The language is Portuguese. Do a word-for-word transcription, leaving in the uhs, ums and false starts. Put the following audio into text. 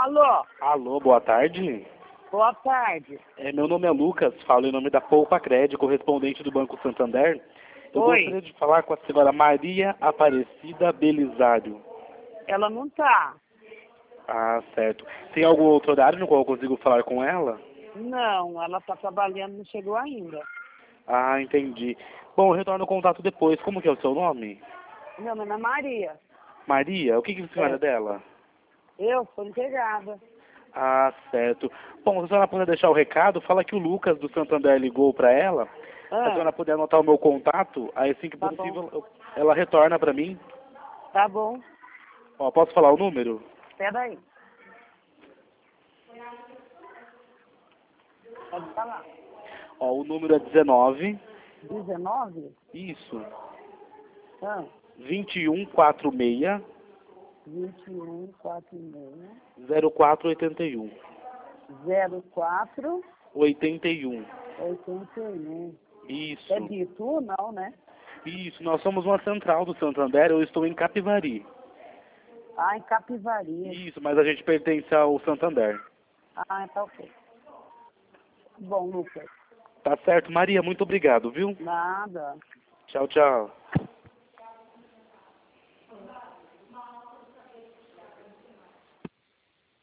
Alô? Alô, boa tarde. Boa tarde. É, meu nome é Lucas, falo em nome da Poupa Cred, correspondente do Banco Santander. Eu Oi. gostaria de falar com a senhora Maria Aparecida Belisário. Ela não tá. Ah, certo. Tem algum outro horário no qual eu consigo falar com ela? Não, ela tá trabalhando, não chegou ainda. Ah, entendi. Bom, eu retorno o contato depois. Como que é o seu nome? Meu nome é Maria. Maria, o que que a senhora é É. dela? Eu sou empregada. Ah, certo. Bom, se a senhora puder deixar o recado, fala que o Lucas do Santander ligou para ela. Se a Ah, senhora puder anotar o meu contato, aí assim que tá possível bom. eu- ela retorna para mim. Tá bom. Ó, posso falar o número? Espera aí. Pode falar. Ó, o número é dezenove, dezenove? isso, Ah, vinte e um quarenta e seis, vinte e um, quarenta e seis, zero quatro oitenta e um. zero quatro, oitenta e um. oitenta e um. É Isso, de Itu, não, né? isso. Nós somos uma central do Santander, eu estou em Capivari. Ah, em Capivari. Isso, mas a gente pertence ao Santander. Ah, tá ok. Bom, Lucas. Tá certo, Maria, muito obrigado, viu? Nada. Tchau, tchau.